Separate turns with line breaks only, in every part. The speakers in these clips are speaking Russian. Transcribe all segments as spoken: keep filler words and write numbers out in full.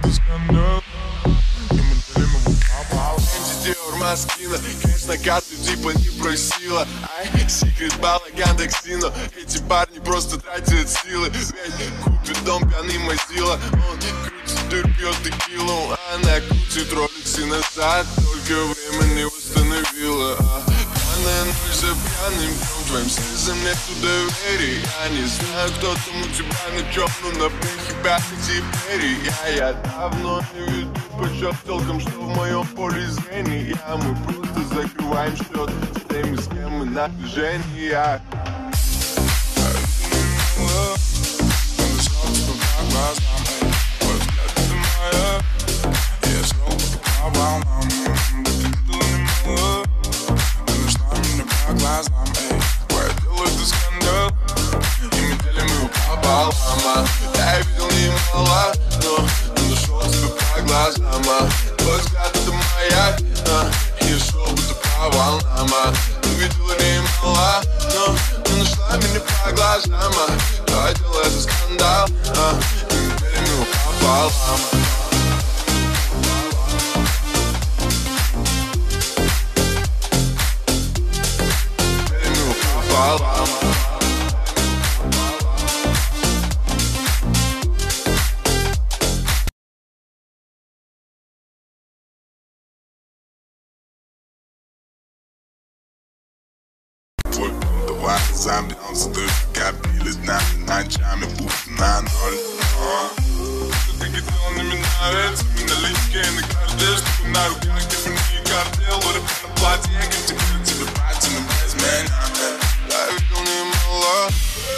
это скандал. И мы делим его по-по.
Диор Маскина, кэш на карту типа не просила. Ай, секрет балаган токсино. Эти парни просто тратят силы. Ведь купит дом пьяный мазила. Он крутит дыр, пьет текилу. Она крутит роликсы назад, только время не восстановила. Пьяная ночь за пьяным днем, твоим слезам нету доверия. Я не знаю, кто там у тебя на чем, но на пухе пятый теперь. Я, я давно не веду подсчет толком, что в моем поле зрения. Мы просто закрываем счет с теми, с кем мы на движении. Я видел немало, но нашел тебя по глазам. Твой взгляд это маяк, я шел будто по волнам. Ты видела немало, но нашла меня по глазам. Твое дело это скандал, и мы делим его пополам. Делим его пополам.
Замбианс, ты копились на ночами, будто на ноль. Что ты хотела на меня нравится, на линке и на карте, чтобы на руках тебе не картел, уры на платье, я теперь тебе платье, но без меня.
Я видел немало,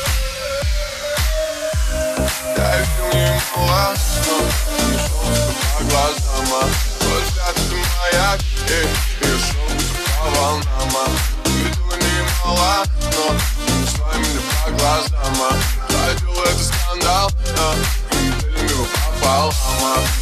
я видел немало, но нашел тебя по глазам. Твой взгляд это маяк, я шел будто по волнам. Ты видела немало, но нашла меня по глазам. Твое дело это скандал, и мы делим его пополам.